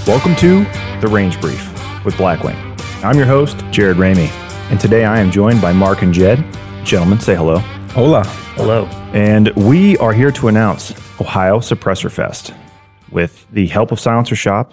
Welcome to The Range Brief with Blackwing. I'm your host, Jared Ramey, and today I am joined by Mark and Jed. Gentlemen, say hello. Hola. Hello. And we are here to announce Ohio Suppressor Fest. With the help of Silencer Shop,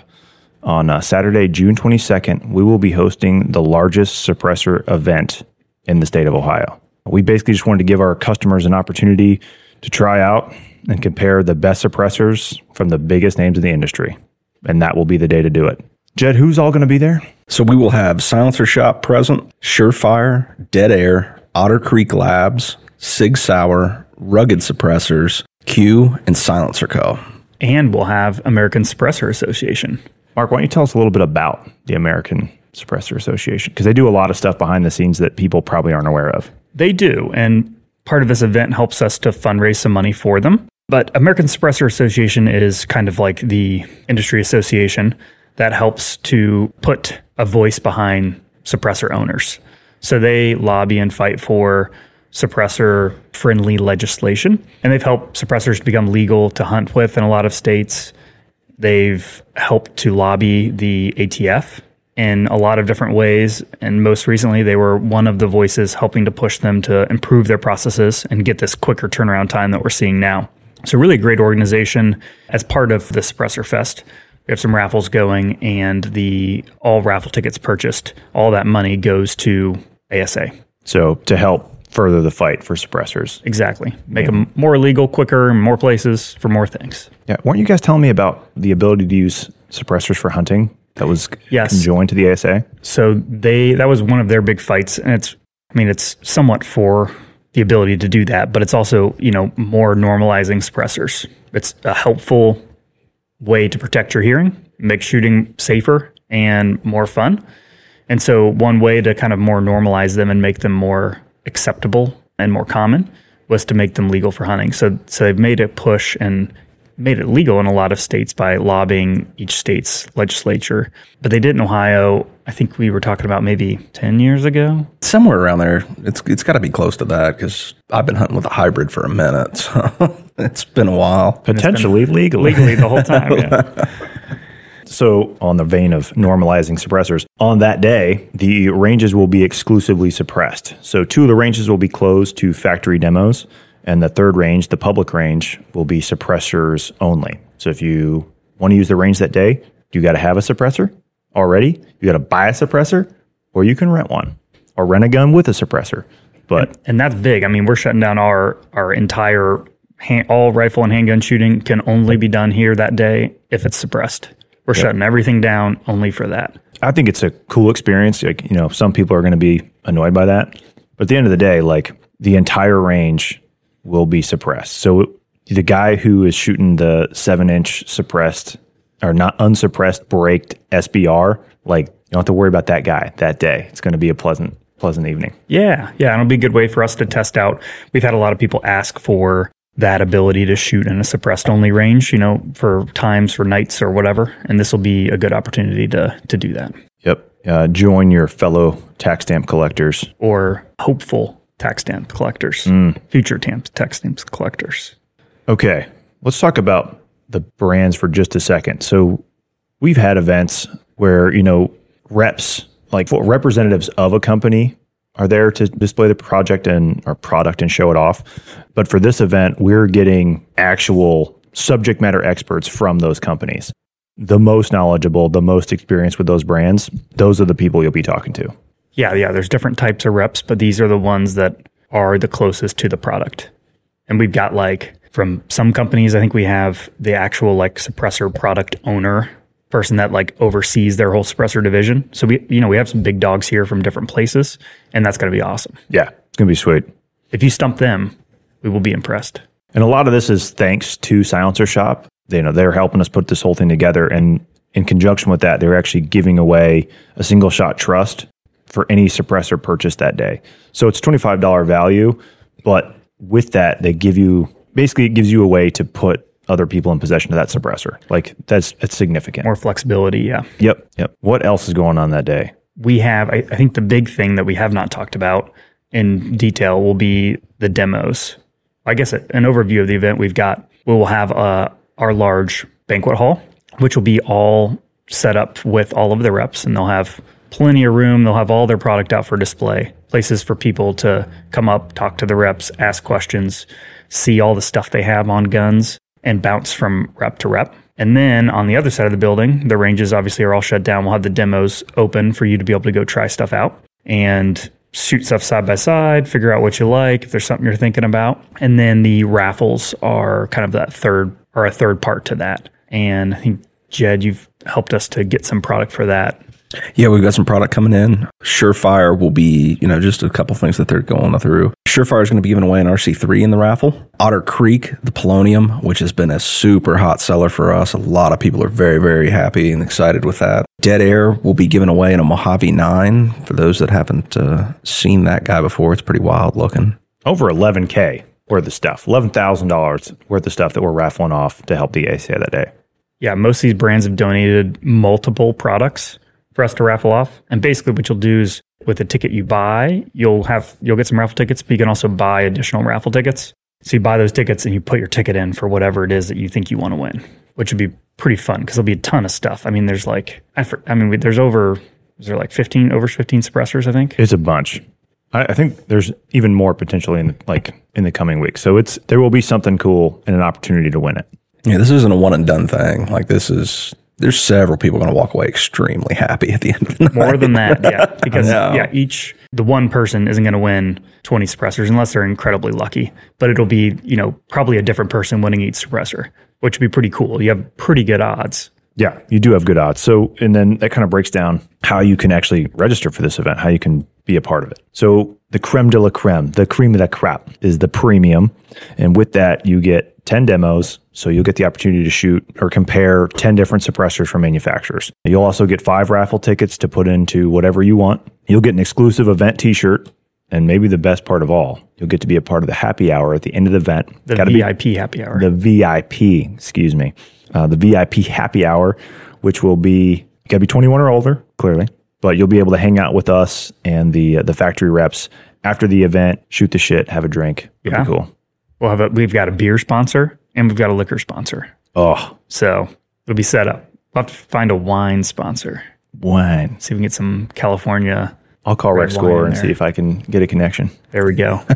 on Saturday, June 22nd, we will be hosting the largest suppressor event in the state of Ohio. We basically just wanted to give our customers an opportunity to try out and compare the best suppressors from the biggest names in the industry. And that will be the day to do it. Jed, who's all going to be there? So we will have Silencer Shop present, Surefire, Dead Air, Otter Creek Labs, Sig Sauer, Rugged Suppressors, Q, and Silencer Co. And we'll have American Suppressor Association. Mark, why don't you tell us a little bit about the American Suppressor Association? Because they do a lot of stuff behind the scenes that people probably aren't aware of. They do, and part of this event helps us to fundraise some money for them. But American Suppressor Association is kind of like the industry association that helps to put a voice behind suppressor owners. So they lobby and fight for suppressor-friendly legislation, and they've helped suppressors become legal to hunt with in a lot of states. They've helped to lobby the ATF in a lot of different ways, and most recently they were one of the voices helping to push them to improve their processes and get this quicker turnaround time that we're seeing now. So really a great organization. As part of the Suppressor Fest, we have some raffles going, and all raffle tickets purchased, all that money goes to ASA. So to help further the fight for suppressors. Exactly. Make them more legal, quicker, in more places, for more things. Yeah. Weren't you guys telling me about the ability to use suppressors for hunting that was conjoined to the ASA? So that was one of their big fights, and it's somewhat for the ability to do that, but it's also, more normalizing suppressors. It's a helpful way to protect your hearing, make shooting safer and more fun. And so one way to kind of more normalize them and make them more acceptable and more common was to make them legal for hunting. So they've made a push and made it legal in a lot of states by lobbying each state's legislature. But they did in Ohio, I think we were talking about maybe 10 years ago. Somewhere around there. It's got to be close to that because I've been hunting with a hybrid for a minute. So it's been a while. Potentially legally the whole time, yeah. So on the vein of normalizing suppressors, on that day, the ranges will be exclusively suppressed. So 2 of the ranges will be closed to factory demos, and the third range, the public range, will be suppressors only. So if you want to use the range that day, you got to have a suppressor already. You got to buy a suppressor, or you can rent one, or rent a gun with a suppressor. And that's big. I mean, we're shutting down our entire all rifle and handgun shooting can only be done here that day if it's suppressed. We're shutting everything down only for that. I think it's a cool experience. Like, some people are going to be annoyed by that, but at the end of the day, the entire range will be suppressed. So the guy who is shooting the 7-inch suppressed or not unsuppressed braked SBR, you don't have to worry about that guy that day. It's going to be a pleasant evening. Yeah. It'll be a good way for us to test out. We've had a lot of people ask for that ability to shoot in a suppressed only range, for times, for nights or whatever. And this will be a good opportunity to do that. Yep. Join your fellow tax stamp collectors. Or hopeful tax stamp collectors, future tax stamp collectors. Okay. Let's talk about the brands for just a second. So we've had events where, reps, representatives of a company are there to display the project or product and show it off. But for this event, we're getting actual subject matter experts from those companies. The most knowledgeable, the most experienced with those brands, those are the people you'll be talking to. Yeah. There's different types of reps, but these are the ones that are the closest to the product. And we've got from some companies, I think we have the actual suppressor product owner person that oversees their whole suppressor division. So we have some big dogs here from different places, and that's going to be awesome. Yeah, it's going to be sweet. If you stump them, we will be impressed. And a lot of this is thanks to Silencer Shop. They're helping us put this whole thing together, and in conjunction with that, they're actually giving away a single shot trust for any suppressor purchased that day. So it's $25 value, but with that, it gives you a way to put other people in possession of that suppressor. That's significant. More flexibility, yeah. Yep. What else is going on that day? We have, I think the big thing that we have not talked about in detail will be the demos. I guess an overview of the event we will have our large banquet hall, which will be all set up with all of the reps, and they'll have plenty of room. They'll have all their product out for display, places for people to come up, talk to the reps, ask questions, see all the stuff they have on guns, and bounce from rep to rep. And then on the other side of the building, the ranges obviously are all shut down. We'll have the demos open for you to be able to go try stuff out and shoot stuff side by side, figure out what you like, if there's something you're thinking about. And then the raffles are kind of that a third part to that. And I think, Jed, you've helped us to get some product for that. Yeah, we've got some product coming in. Surefire will be, just a couple things that they're going through. Surefire is going to be giving away an RC3 in the raffle. Otter Creek, the Polonium, which has been a super hot seller for us. A lot of people are very, very happy and excited with that. Dead Air will be giving away in a Mojave 9. For those that haven't seen that guy before, it's pretty wild looking. Over $11,000 worth of stuff, $11,000 worth of stuff that we're raffling off to help the ASA that day. Yeah, most of these brands have donated multiple products for us to raffle off. And basically what you'll do is with the ticket you buy, you'll get some raffle tickets, but you can also buy additional raffle tickets. So you buy those tickets and you put your ticket in for whatever it is that you think you want to win, which would be pretty fun because there'll be a ton of stuff. I mean, there's over 15 suppressors, I think. It's a bunch. I think there's even more potentially in the coming weeks. So there will be something cool and an opportunity to win it. Yeah, this isn't a one and done thing. There's several people going to walk away extremely happy at the end of the night. More than that, yeah. Because the one person isn't going to win 20 suppressors unless they're incredibly lucky. But it'll be, probably a different person winning each suppressor, which would be pretty cool. You have pretty good odds. Yeah, you do have good odds. So, and then that kind of breaks down how you can actually register for this event, how you can be a part of it. So the creme de la creme, the cream of the crop is the premium. And with that, you get 10 demos. So you'll get the opportunity to shoot or compare 10 different suppressors from manufacturers. You'll also get 5 raffle tickets to put into whatever you want. You'll get an exclusive event t-shirt. And maybe the best part of all, you'll get to be a part of the happy hour at the end of the event. The VIP happy hour. The VIP, excuse me. The VIP happy hour, which will be, you got to be 21 or older, clearly. But you'll be able to hang out with us and the factory reps after the event, shoot the shit, have a drink. It'll be cool. We've got a beer sponsor and we've got a liquor sponsor. Oh. So it'll be set up. We'll have to find a wine sponsor. Wine. See if we can get some California. I'll call Red Score and see if I can get a connection. There we go.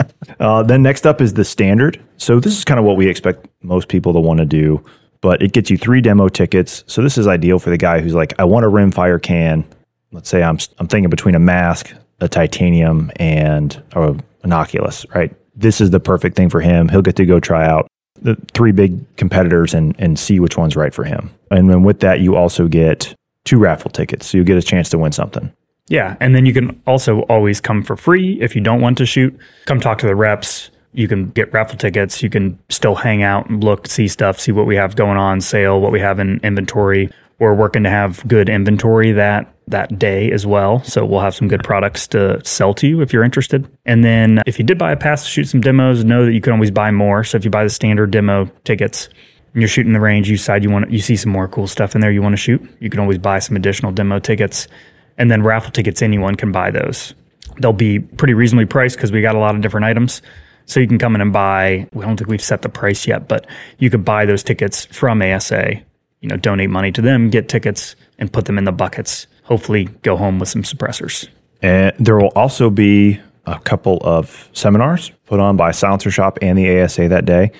Then next up is the standard. So this is kind of what we expect most people to want to do, but it gets you 3 demo tickets. So this is ideal for the guy who's like, I want a rimfire can. Let's say I'm thinking between a mask, a titanium, and an Oculus, right? This is the perfect thing for him. He'll get to go try out the 3 big competitors and see which one's right for him. And then with that, you also get 2 raffle tickets. So you get a chance to win something. Yeah. And then you can also always come for free if you don't want to shoot. Come talk to the reps. You can get raffle tickets. You can still hang out and look, see stuff, see what we have going on sale, what we have in inventory. We're working to have good inventory that day as well. So we'll have some good products to sell to you if you're interested. And then if you did buy a pass to shoot some demos, know that you can always buy more. So if you buy the standard demo tickets and you're shooting the range, you decide you see some more cool stuff in there you want to shoot, you can always buy some additional demo tickets. And then raffle tickets, anyone can buy those. They'll be pretty reasonably priced because we got a lot of different items. So you can come in and buy, I don't think we've set the price yet, but you could buy those tickets from ASA, donate money to them, get tickets and put them in the buckets. Hopefully go home with some suppressors. And there will also be a couple of seminars put on by Silencer Shop and the ASA that day.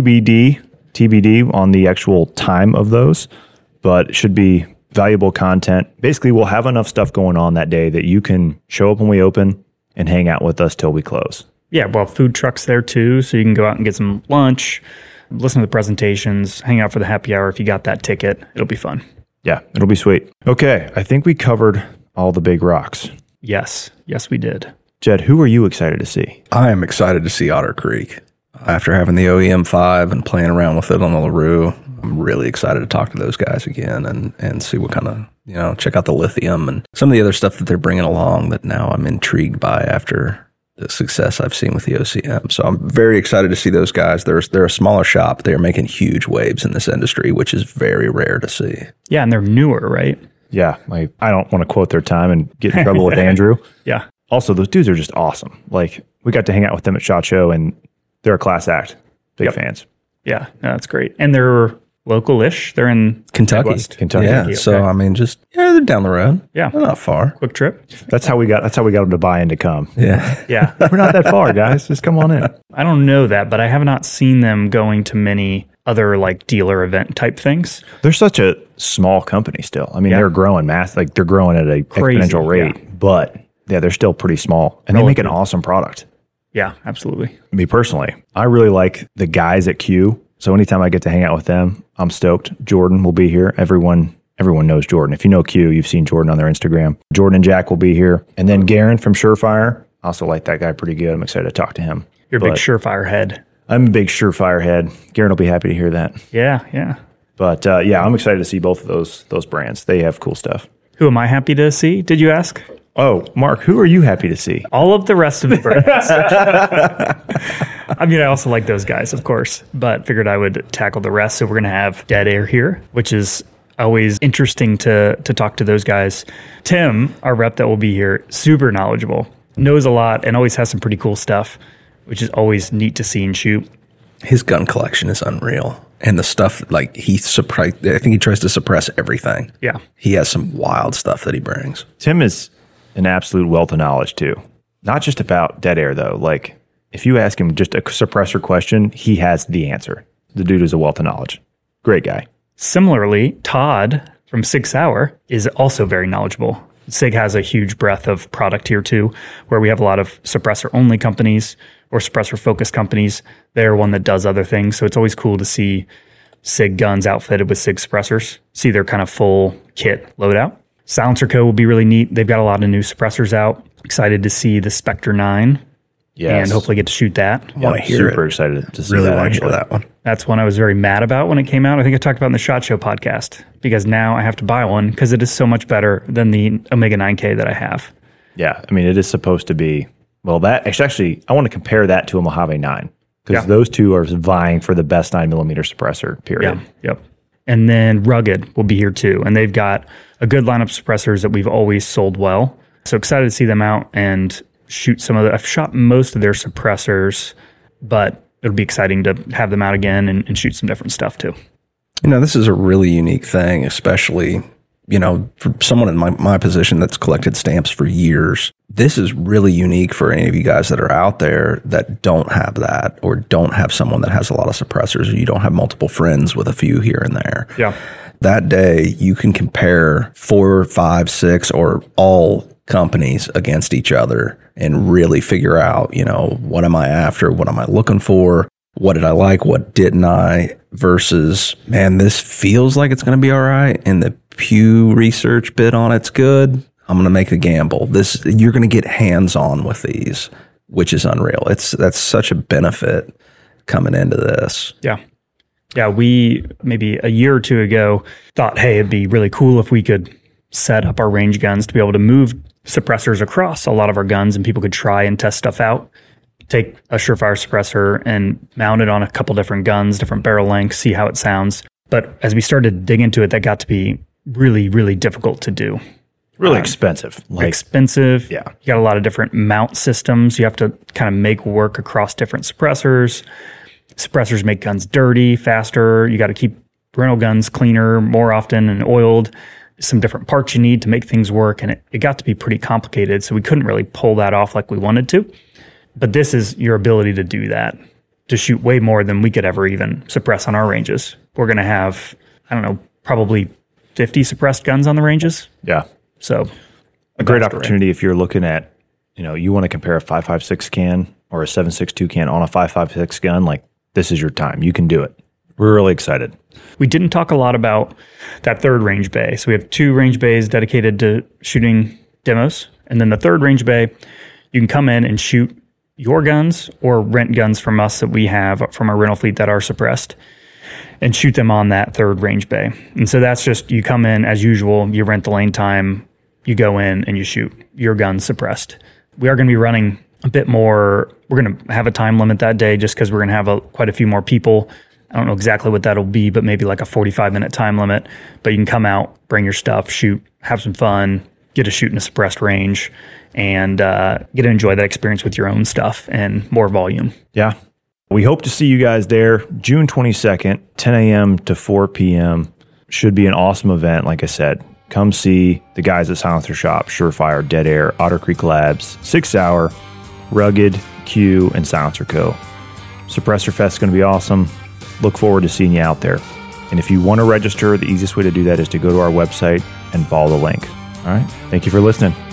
TBD on the actual time of those, but it should be valuable content. Basically, we'll have enough stuff going on that day that you can show up when we open and hang out with us till we close. Yeah, well, food trucks there too, so you can go out and get some lunch, listen to the presentations, hang out for the happy hour if you got that ticket. It'll be fun. Yeah, it'll be sweet. Okay, I think we covered all the big rocks. Yes, we did. Jed, who are you excited to see? I am excited to see Otter Creek. After having the OEM 5 and playing around with it on the LaRue, I'm really excited to talk to those guys again and see what kind of, check out the lithium and some of the other stuff that they're bringing along that now I'm intrigued by after the success I've seen with the OCM. So I'm very excited to see those guys. They're a smaller shop. They're making huge waves in this industry, which is very rare to see. Yeah, and they're newer, right? Yeah, I don't want to quote their time and get in trouble with Andrew. Yeah. Also, those dudes are just awesome. Like, we got to hang out with them at SHOT Show, and they're a class act. Big fans. Yeah, no, that's great. And they're local-ish. They're in Kentucky. Midwest. Kentucky. Yeah. Okay. So I mean, just they're down the road. Yeah. They're not far. Quick trip. That's how we got them to buy in to come. Yeah. Yeah. We're not that far, guys. Just come on in. I don't know that, but I have not seen them going to many other like dealer event type things. They're such a small company still. I mean, Yeah. they're growing like they're growing at a Crazy, exponential rate, yeah. but yeah, they're still pretty small and they make an awesome product. Yeah, absolutely. Me personally, I really like the guys at Q. So anytime I get to hang out with them, I'm stoked. Jordan will be here. Everyone knows Jordan. If you know Q, you've seen Jordan on their Instagram. Jordan and Jack will be here. And then Garen from Surefire. I also like that guy pretty good. I'm excited to talk to him. You're a big But Surefire head. I'm a big Surefire head. Garen will be happy to hear that. Yeah, yeah. But yeah, I'm excited to see both of those brands. They have cool stuff. Who am I happy to see? Did you ask? Oh, Mark, who are you happy to see? All of the rest of the brands. I mean, I also like those guys, of course, but figured I would tackle the rest. So we're going to have Dead Air here, which is always interesting to talk to those guys. Tim, our rep that will be here, super knowledgeable, knows a lot, and always has some pretty cool stuff, which is always neat to see and shoot. His gun collection is unreal. And the stuff, like, I think he tries to suppress everything. Yeah. He has some wild stuff that he brings. Tim is an absolute wealth of knowledge too. Not just about Dead Air though. Like if you ask him just a suppressor question, he has the answer. The dude is a wealth of knowledge. Great guy. Similarly, Todd from Sig Sauer is also very knowledgeable. Sig has a huge breadth of product here too, where we have a lot of suppressor-only companies or suppressor-focused companies. They're one that does other things, so it's always cool to see Sig guns outfitted with Sig suppressors, see their kind of full kit loadout. Silencer Co. will be really neat. They've got a lot of new suppressors out. Excited to see the Spectre 9 Yes. and hopefully get to shoot that. I want to hear Super it. excited to see Really that want to hear actually. that one. That's one I was very mad about when it came out. I think I talked about in the SHOT Show podcast because now I have to buy one because it is so much better than the Omega 9K that I have. Yeah. I mean, it is supposed to be, well, that actually, I want to compare that to a Mojave 9 because Yeah. those two are vying for the best 9mm suppressor, period. Yeah. Yep. And then Rugged will be here too. And they've got a good lineup of suppressors that we've always sold well. So excited to see them out and shoot some of the, I've shot most of their suppressors, but it'll be exciting to have them out again and shoot some different stuff too. You know, this is a really unique thing, especially, you know, for someone in my position that's collected stamps for years. This is really unique for any of you guys that are out there that don't have that or don't have someone that has a lot of suppressors or you don't have multiple friends with a few here and there. Yeah. That day, you can compare 4, 5, 6, or all companies against each other and really figure out, you know, what am I after? What am I looking for? What did I like? What didn't I? Versus, man, this feels like it's going to be all right. And the Pew Research bid on it's good. I'm going to make a gamble. You're going to get hands-on with these, which is unreal. That's such a benefit coming into this. Yeah. Yeah. We maybe a year or two ago thought, hey, it'd be really cool if we could set up our range guns to be able to move suppressors across a lot of our guns and people could try and test stuff out. Take a Surefire suppressor and mount it on a couple different guns, different barrel lengths, see how it sounds. But as we started to dig into it, that got to be really, really difficult to do. Really expensive. Like, Expensive. Yeah. You got a lot of different mount systems. You have to kind of make work across different suppressors. Suppressors make guns dirty faster. You got to keep rental guns cleaner more often and oiled. Some different parts you need to make things work. And it got to be pretty complicated. So we couldn't really pull that off like we wanted to. But this is your ability to do that, to shoot way more than we could ever even suppress on our ranges. We're going to have, I don't know, probably 50 suppressed guns on the ranges. yeah. So A great opportunity if you're looking at, you know, you want to compare a 5.56 can or a 7.62 can on a 5.56 gun, like this is your time. You can do it. We're really excited. We didn't talk a lot about that third range bay. So we have 2 range bays dedicated to shooting demos. And then the third range bay, you can come in and shoot your guns or rent guns from us that we have from our rental fleet that are suppressed and shoot them on that third range bay. And so that's just, you come in as usual, you rent the lane time, you go in and you shoot your gun suppressed. We are going to be running a bit more. We're going to have a time limit that day just because we're going to have quite a few more people. I don't know exactly what that'll be, but maybe like a 45-minute time limit. But you can come out, bring your stuff, shoot, have some fun, get to shoot in a suppressed range, and get to enjoy that experience with your own stuff and more volume. Yeah. We hope to see you guys there June 22nd, 10 a.m. to 4 p.m. Should be an awesome event, like I said. Come see the guys at Silencer Shop, Surefire, Dead Air, Otter Creek Labs, 6 Hour, Rugged, Q, and Silencer Co. Suppressor Fest is going to be awesome. Look forward to seeing you out there. And if you want to register, the easiest way to do that is to go to our website and follow the link. All right. Thank you for listening.